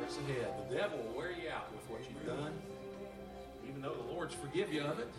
strikes ahead. The devil will wear you out with what you've done, even though the Lord's forgive you of it.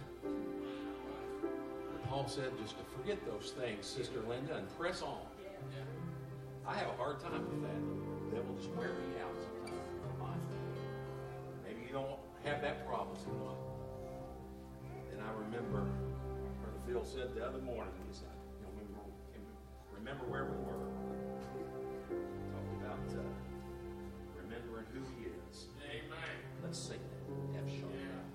Paul said just to forget those things, Sister Linda, and press on. I have a hard time with that. The devil just wear me out sometimes. Maybe you don't have that problem so much. And I remember Brother Phil said the other morning, he said, remember where we were. Talk about remembering who he is. Amen. Let's sing that. F sharp.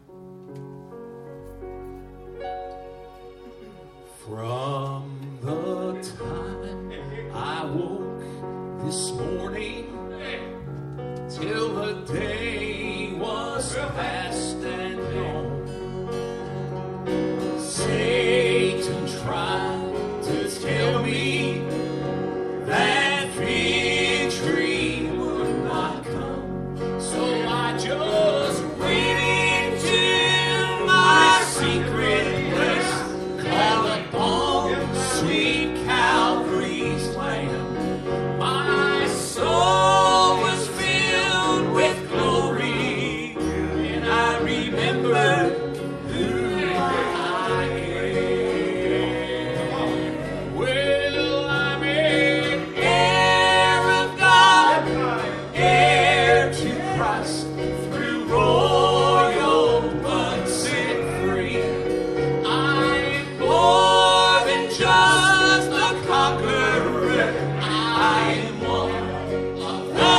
From the time I woke this morning till the day was past and gone, Satan tried to tell me that victory would not come. So I just went into my secret place, called upon sweet Calvary's Lamb. My soul was filled with glory, and I remembered who I am. Well, I'm an heir of God, heir to Christ, through royal blood set free. I'm more than just a conqueror. I am one of the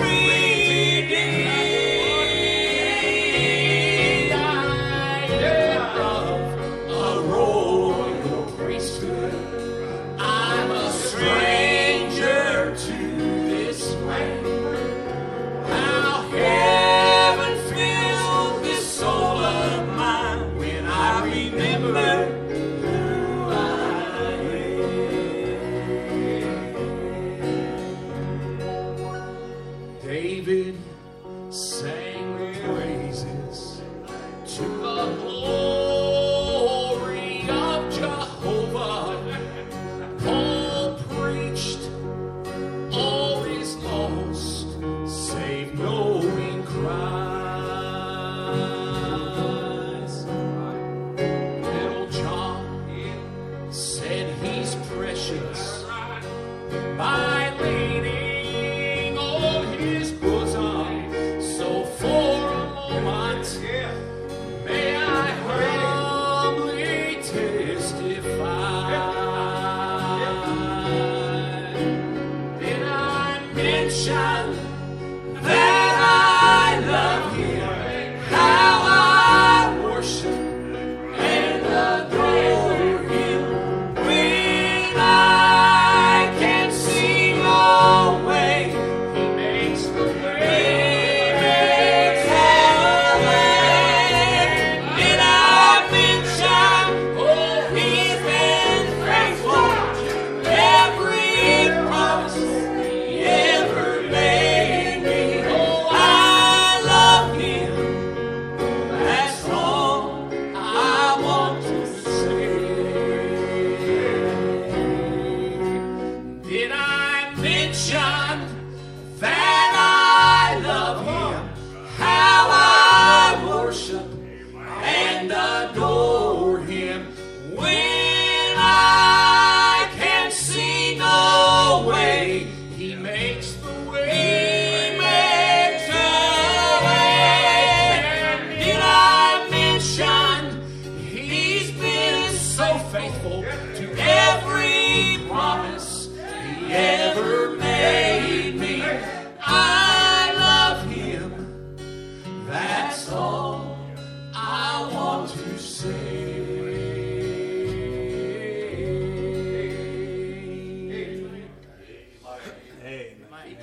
redeemed. I am of a royal priesthood. I'm a stranger to this land. How heaven filled this soul of mine when I remember who I am. David sang praises to the glory of Jehovah. Paul preached all is lost, save knowing Christ. Little John said he's precious by leaning on his bosom. So for a moment, may I humbly testify. Then I mention that I love him, how I worship and adore him. When I can see no way, he makes the way, makes the way. Then I mention, oh, he's been faithful to every promise he ever made me. Oh, I love him. That's all I want to say. Did I mention that I love him? How I worship and adore him. When I can see no way, he makes the way, makes the way. Did I mention he's been so faithful to